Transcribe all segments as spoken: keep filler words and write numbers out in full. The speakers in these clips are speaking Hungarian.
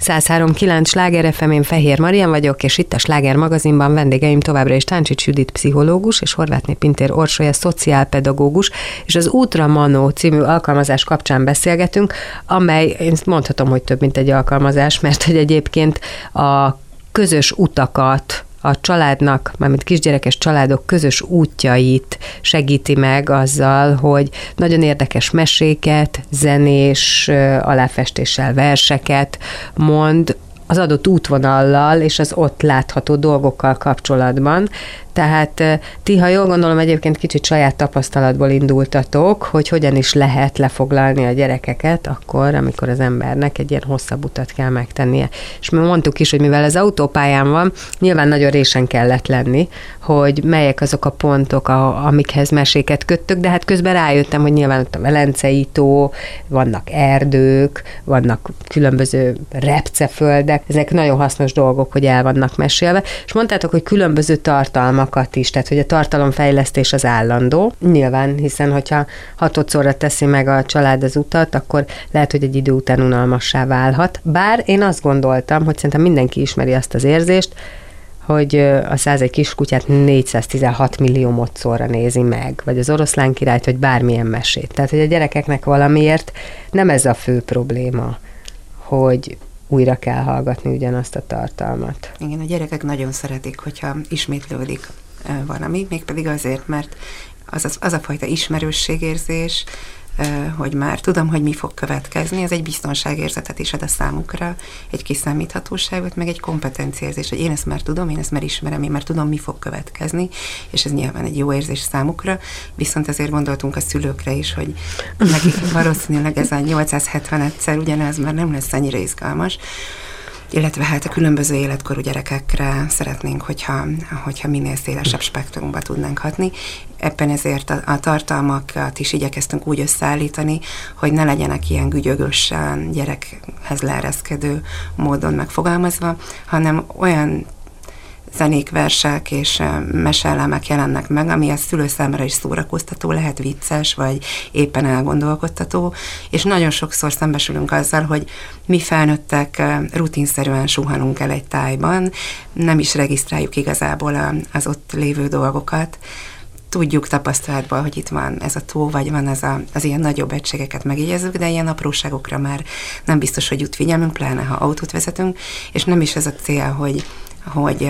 száz három pont kilenc Sláger ef em, én Fehér Marian vagyok, és itt a Sláger magazinban vendégeim továbbra is Táncsics Judit pszichológus, és Horváthné Pintér Orsolya szociálpedagógus, és az Útra Manó című alkalmazás kapcsán beszélgetünk, amely, én mondhatom, hogy több, mint egy alkalmazás, mert hogy egyébként a közös utakat, a családnak, mármint kisgyerekes családok közös útjait segíti meg azzal, hogy nagyon érdekes meséket, zenés aláfestéssel verseket mond az adott útvonallal és az ott látható dolgokkal kapcsolatban. Tehát ti, ha jól gondolom, egyébként kicsit saját tapasztalatból indultatok, hogy hogyan is lehet lefoglalni a gyerekeket akkor, amikor az embernek egy ilyen hosszabb utat kell megtennie. És mi mondtuk is, hogy mivel az autópályán van, nyilván nagyon résen kellett lenni, hogy melyek azok a pontok, a, amikhez meséket köttök, de hát közben rájöttem, hogy nyilván ott a Velencei tó, vannak erdők, vannak különböző repceföldek, ezek nagyon hasznos dolgok, hogy el vannak mesélve, és mondtátok, hogy különböző tartalmak is, tehát hogy a tartalomfejlesztés az állandó. Nyilván, hiszen hogyha hatodszorra teszi meg a család az utat, akkor lehet, hogy egy idő után unalmassá válhat. Bár én azt gondoltam, hogy szerintem mindenki ismeri azt az érzést, hogy a százegy kiskutyát négyszáztizenhat millió módszorra nézi meg, vagy az Oroszlán királyt, vagy bármilyen mesét. Tehát, hogy a gyerekeknek valamiért nem ez a fő probléma, hogy újra kell hallgatni ugyanazt a tartalmat. Igen, a gyerekek nagyon szeretik, hogyha ismétlődik valami, mégpedig azért, mert az, az, az a fajta ismerősségérzés, hogy már tudom, hogy mi fog következni, ez egy biztonságérzetet is ad a számukra, egy kiszámíthatóságot, meg egy kompetenciaérzés, hogy én ezt már tudom, én ezt már ismerem, én már tudom, mi fog következni, és ez nyilván egy jó érzés számukra, viszont azért gondoltunk a szülőkre is, hogy nekik valószínűleg ez a nyolcszázhetven egyszer ugyanez már nem lesz annyira izgalmas, illetve hát a különböző életkorú gyerekekre szeretnénk, hogyha, hogyha minél szélesebb spektrumba tudnánk hatni. Ebben ezért a, a tartalmakat is igyekeztünk úgy összeállítani, hogy ne legyenek ilyen gügyögösen gyerekhez leereszkedő módon megfogalmazva, hanem olyan zenék, versek és meseelemek jelennek meg, ami a szülő számára is szórakoztató, lehet vicces, vagy éppen elgondolkodtató, és nagyon sokszor szembesülünk azzal, hogy mi felnőttek rutinszerűen suhanunk el egy tájban, nem is regisztráljuk igazából az ott lévő dolgokat, tudjuk tapasztalatból, hogy itt van ez a tó, vagy van ez a, az ilyen nagyobb egységeket megjegyezzük, de ilyen apróságokra már nem biztos, hogy jut figyelmünk, pláne ha autót vezetünk, és nem is ez a cél, hogy hogy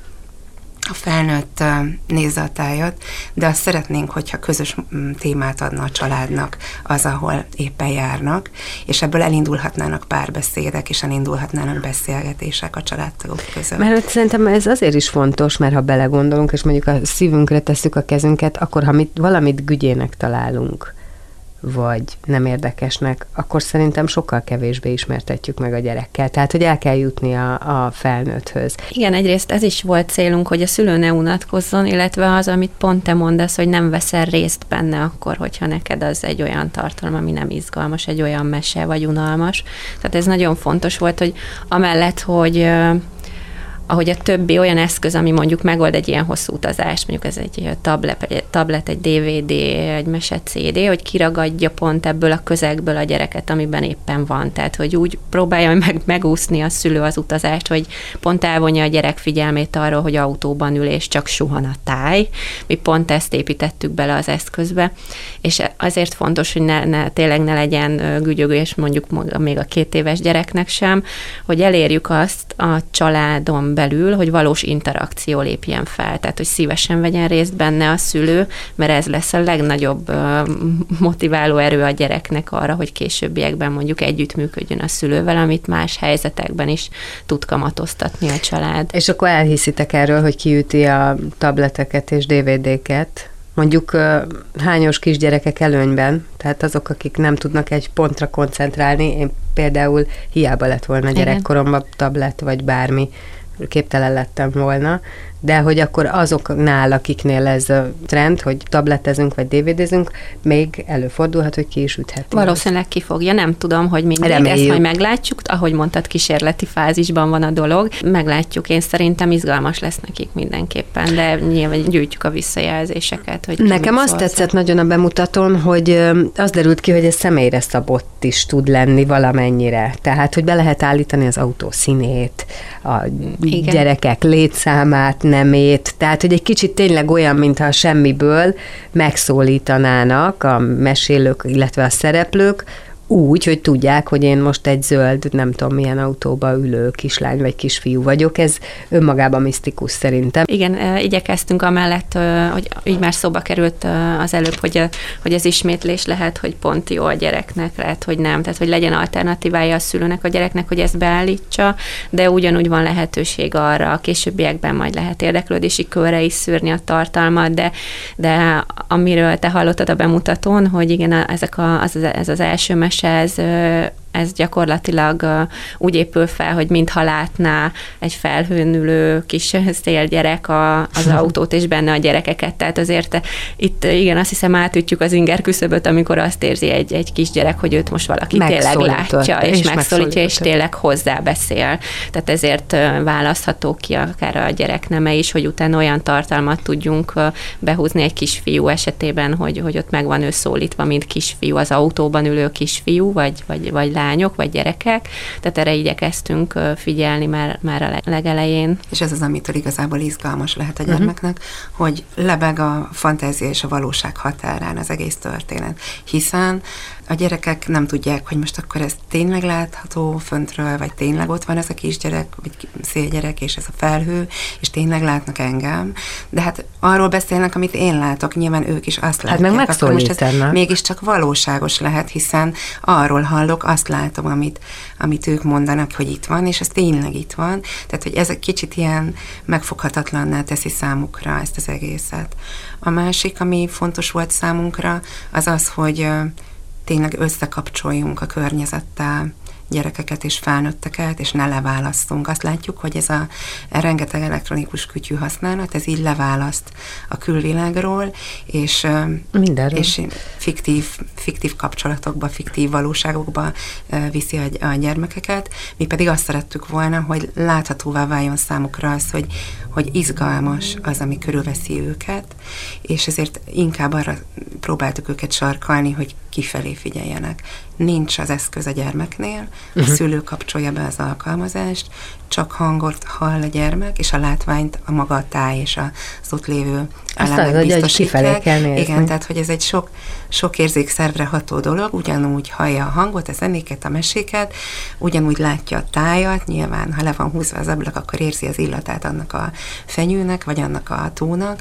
a felnőtt nézze a tájat, de azt szeretnénk, hogyha közös témát adna a családnak az, ahol éppen járnak, és ebből elindulhatnának párbeszédek, és elindulhatnának beszélgetések a családtagok között. Mert szerintem ez azért is fontos, mert ha belegondolunk, és mondjuk a szívünkre tesszük a kezünket, akkor ha mit, valamit gügyének találunk, vagy nem érdekesnek, akkor szerintem sokkal kevésbé ismertetjük meg a gyerekkel. Tehát, hogy el kell jutni a, a felnőtthöz. Igen, egyrészt ez is volt célunk, hogy a szülő ne unatkozzon, illetve az, amit pont te mondasz, hogy nem veszel részt benne akkor, hogyha neked az egy olyan tartalom, ami nem izgalmas, egy olyan mese vagy unalmas. Tehát ez nagyon fontos volt, hogy amellett, hogy ahogy a többi olyan eszköz, ami mondjuk megold egy ilyen hosszú utazást, mondjuk ez egy tablet, egy, tablet, egy dé vé dé, egy mese cé dé, hogy kiragadja pont ebből a közegből a gyereket, amiben éppen van. Tehát, hogy úgy próbálja meg megúszni a szülő az utazást, hogy pont elvonja a gyerek figyelmét arról, hogy autóban ül, és csak suhan a táj. Mi pont ezt építettük bele az eszközbe, és azért fontos, hogy ne, ne, tényleg ne legyen gügyögő, és mondjuk még a két éves gyereknek sem, hogy elérjük azt a családon belül, hogy valós interakció lépjen fel, tehát hogy szívesen vegyen részt benne a szülő, mert ez lesz a legnagyobb motiváló erő a gyereknek arra, hogy későbbiekben mondjuk együttműködjön a szülővel, amit más helyzetekben is tud kamatoztatni a család. És akkor elhiszitek erről, hogy kiüti a tableteket és dé vé dé-ket? Mondjuk hányos kisgyerekek előnyben, tehát azok, akik nem tudnak egy pontra koncentrálni, én például hiába lett volna gyerekkoromban tablet, vagy bármi, képtelen lettem volna, De hogy akkor azoknál, akiknél ez a trend, hogy tabletezünk vagy dé vé dézünk, még előfordulhat, hogy ki is ütheti. Valószínűleg ki fogja, nem tudom, hogy mindig, Reméljük. Ezt majd meglátjuk. Ahogy mondtad, kísérleti fázisban van a dolog. Meglátjuk, én szerintem izgalmas lesz nekik mindenképpen, de nyilván gyűjtjük a visszajelzéseket. Hogy Nekem azt tetszett nagyon a bemutatón, hogy az derült ki, hogy ez személyre szabott is tud lenni valamennyire. Tehát, hogy be lehet állítani az autó színét, a Igen. gyerekek létszámát, nemét, tehát, hogy egy kicsit tényleg olyan, mintha semmiből megszólítanának a mesélők, illetve a szereplők, úgy, hogy tudják, hogy én most egy zöld, nem tudom milyen autóba ülő kislány vagy kisfiú vagyok, ez önmagában misztikus szerintem. Igen, igyekeztünk amellett, hogy így már szóba került az előbb, hogy, hogy ez ismétlés lehet, hogy pont jó a gyereknek, lehet, hogy nem, tehát hogy legyen alternatívája a szülőnek, a gyereknek, hogy ezt beállítsa, de ugyanúgy van lehetőség arra, a későbbiekben majd lehet érdeklődési körre is szűrni a tartalmat, de, de amiről te hallottad a bemutatón, hogy igen, ezek a, az, ez az első mes ez, ez gyakorlatilag úgy épül fel, hogy mintha látná egy felhőn ülő kis szélgyerek a, az autót, és benne a gyerekeket. Tehát azért itt igen, azt hiszem átütjük az inger küszöböt, amikor azt érzi egy, egy kisgyerek, hogy őt most valaki tényleg látja, és, és megszólítja, és tényleg hozzá beszél. Tehát ezért választható ki akár a gyerekneme is, hogy utána olyan tartalmat tudjunk behúzni egy kisfiú esetében, hogy, hogy ott meg van ő szólítva, mint kisfiú, az autóban ülő kisfiú, vagy, vagy, vagy lányok, vagy gyerekek, tehát erre igyekeztünk figyelni már, már a legelején. És ez az, amitől igazából izgalmas lehet a gyermeknek, uh-huh. hogy lebeg a fantázia és a valóság határán az egész történet, hiszen a gyerekek nem tudják, hogy most akkor ez tényleg látható föntről, vagy tényleg ott van ez a kisgyerek, vagy szélgyerek, és ez a felhő, és tényleg látnak engem. De hát arról beszélnek, amit én látok, nyilván ők is azt látják. Hát meg megszólítanak. Mégiscsak valóságos lehet, hiszen arról hallok, azt látom, amit, amit ők mondanak, hogy itt van, és ez tényleg itt van. Tehát, hogy ez egy kicsit ilyen megfoghatatlanná teszi számukra ezt az egészet. A másik, ami fontos volt számunkra, az az, hogy tényleg összekapcsoljunk a környezettel gyerekeket és felnőtteket, és ne leválasztunk. Azt látjuk, hogy ez a rengeteg elektronikus kütyű használat, ez így leválaszt a külvilágról, és, és fiktív, fiktív kapcsolatokba, fiktív valóságokba viszi a, a gyermekeket. Mi pedig azt szerettük volna, hogy láthatóvá váljon számukra az, hogy, hogy izgalmas az, ami körülveszi őket, és ezért inkább arra próbáltuk őket sarkalni, hogy kifelé figyeljenek. Nincs az eszköz a gyermeknél, uh-huh. a szülő kapcsolja be az alkalmazást, csak hangot hall a gyermek, és a látványt a maga a táj és az ott lévő elemek biztosítják. Igen, tehát hogy ez egy sok, sok érzékszervre ható dolog, ugyanúgy hallja a hangot, a zenéket, a meséket, ugyanúgy látja a tájat, nyilván, ha le van húzva az ablak, akkor érzi az illatát annak a fenyőnek, vagy annak a tónak,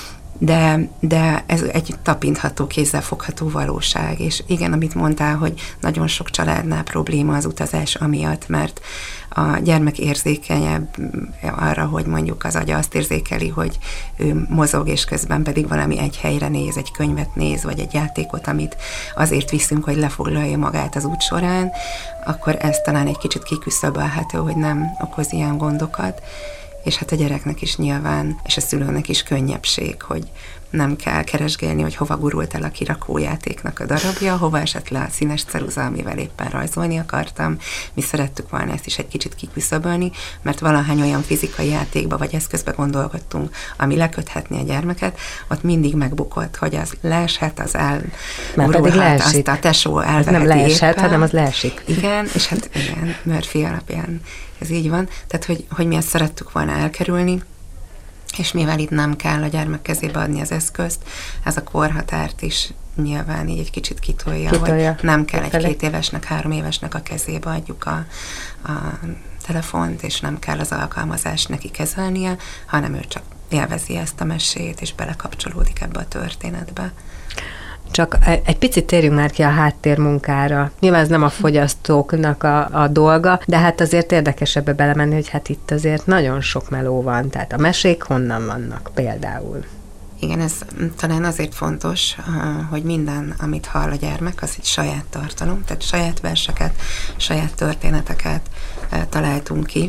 De, de ez egy tapintható, kézzelfogható valóság. És igen, amit mondtál, hogy nagyon sok családnál probléma az utazás amiatt, mert a gyermek érzékenyebb arra, hogy mondjuk az agya azt érzékeli, hogy ő mozog, és közben pedig valami egy helyre néz, egy könyvet néz, vagy egy játékot, amit azért viszünk, hogy lefoglalja magát az út során, akkor ez talán egy kicsit kiküszöbölhető, hogy nem okoz ilyen gondokat. És hát a gyereknek is nyilván, és a szülőnek is könnyebbség, hogy nem kell keresgélni, hogy hova gurult el a kirakójátéknak a darabja, hova esett le a színes ceruza, amivel éppen rajzolni akartam. Mi szerettük volna ezt is egy kicsit kiküszöbölni, mert valahány olyan fizikai játékba vagy eszközbe gondolkodtunk, ami leköthetné a gyermeket, ott mindig megbukott, hogy az leeshet, az elgurulhat, azt a tesó elveheti nem leeshet, éppen. hanem az leesik. Igen, és hát igen, Murphy alapján ez így van. Tehát, hogy, hogy mi ezt szerettük volna elkerülni, és mivel itt nem kell a gyermek kezébe adni az eszközt, ez a korhatárt is nyilván így egy kicsit kitolja, kitolja. Hogy nem kell egy két évesnek, három évesnek a kezébe adjuk a, a telefont, és nem kell az alkalmazást neki kezelnie, hanem ő csak élvezi ezt a mesét, és belekapcsolódik ebbe a történetbe. Csak egy picit térjünk már ki a háttérmunkára. Nyilván ez nem a fogyasztóknak a, a dolga, de hát azért érdekes ebbe belemenni, hogy hát itt azért nagyon sok meló van. Tehát a mesék honnan vannak például? Igen, ez talán azért fontos, hogy minden, amit hall a gyermek, az egy saját tartalom, tehát saját verseket, saját történeteket találtunk ki,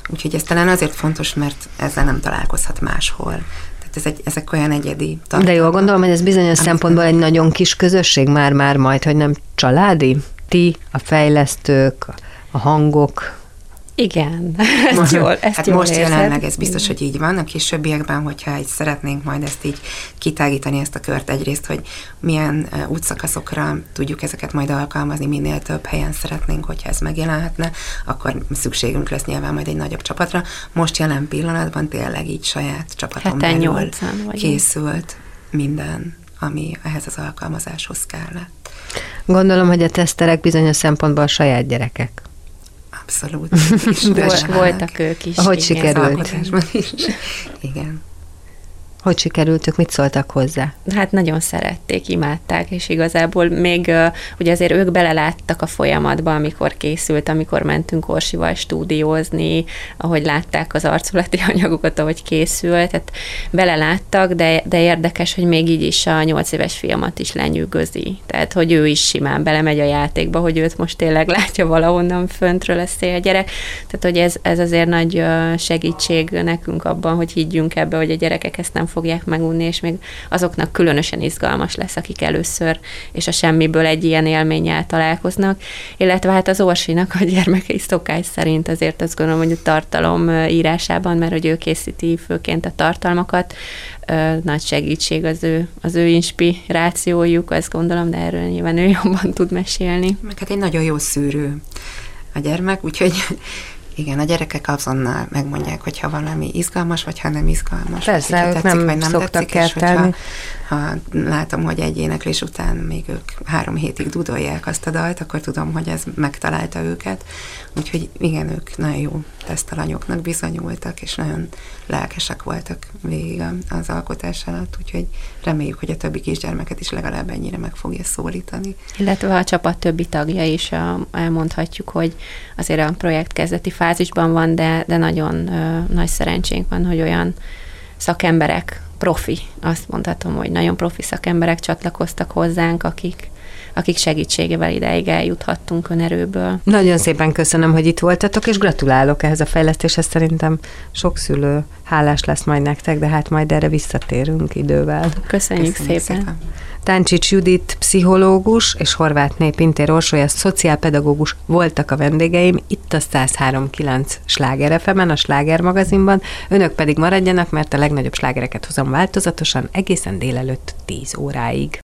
Úgyhogy ez talán azért fontos, mert ezzel nem találkozhat máshol. Tehát ez egy, ezek olyan egyedi tartalmak. De jól gondolom, hogy ez bizonyos szempontból egy nagyon kis közösség már-már majd, hogy nem családi? Ti, a fejlesztők, a hangok. Igen, ezt jól, ezt hát jól most érzed. jelenleg ez biztos, hogy így van. A későbbiekben, hogyha így szeretnénk majd ezt így kitágítani, ezt a kört egyrészt, hogy milyen uh, útszakaszokra tudjuk ezeket majd alkalmazni, minél több helyen szeretnénk, hogyha ez megjelenhetne, akkor szükségünk lesz nyilván majd egy nagyobb csapatra. Most jelen pillanatban tényleg így saját csapaton belül készült minden, ami ehhez az alkalmazáshoz kellett. Gondolom, hogy a teszterek bizonyos szempontból a saját gyerekek. Abszolút. Volt, voltak ők is. Hogy sikerült? Is. Igen. Hogy sikerültük, mit szóltak hozzá? Hát nagyon szerették, imádták, és igazából még uh, ugye azért ők beleláttak a folyamatba, amikor készült, amikor mentünk Orsival stúdiózni, ahogy látták az arculati anyagokat, ahogy készült, tehát beleláttak, de, de érdekes, hogy még így is a nyolc éves fiamat is lenyűgözi. Tehát, hogy ő is simán belemegy a játékba, hogy őt most tényleg látja valahonnan föntről a szélgyerek. Tehát, hogy ez, ez azért nagy segítség nekünk abban, hogy higgyünk ebbe, hogy a gyerekek ezt nem fogják megunni, és még azoknak különösen izgalmas lesz, akik először és a semmiből egy ilyen élménnyel találkoznak, illetve hát az Orsinak a gyermekei szokás szerint azért azt gondolom, hogy a tartalom írásában, mert hogy ő készíti főként a tartalmakat, nagy segítség az ő, az ő inspirációjuk, azt gondolom, de erről nyilván ő jobban tud mesélni. Meg hát egy nagyon jó szűrő a gyermek, úgyhogy igen, a gyerekek azonnal megmondják, hogyha valami izgalmas, vagy ha nem izgalmas. Persze, ők tetszik, nem vagy nem szoktak tetszik, és kertelni. Ha látom, hogy egy éneklés után még ők három hétig dudolják azt a dalt, akkor tudom, hogy ez megtalálta őket. Úgyhogy igen, ők nagyon jó tesztalanyoknak bizonyultak, és nagyon lelkesek voltak végig az alkotás alatt, úgyhogy reméljük, hogy a többi kisgyermeket is legalább ennyire meg fogja szólítani. Illetve a csapat többi tagja is elmondhatjuk, hogy azért a projekt kezdeti fázisban van, de, de nagyon ö, nagy szerencsénk van, hogy olyan szakemberek, profi, azt mondhatom, hogy nagyon profi szakemberek csatlakoztak hozzánk, akik, akik segítségével ideig eljuthattunk önerőből. Nagyon szépen köszönöm, hogy itt voltatok, és gratulálok ehhez a fejlesztéshez. Szerintem sok szülő hálás lesz majd nektek, de hát majd erre visszatérünk idővel. Köszönjük, Köszönjük szépen. szépen. Táncsics Judit pszichológus és Horvátné Pintér Orsolya szociálpedagógus voltak a vendégeim itt a száz három pont kilenc Sláger ef emen, a Sláger magazinban. Önök pedig maradjanak, mert a legnagyobb slágereket hozom változatosan egészen délelőtt tíz óráig.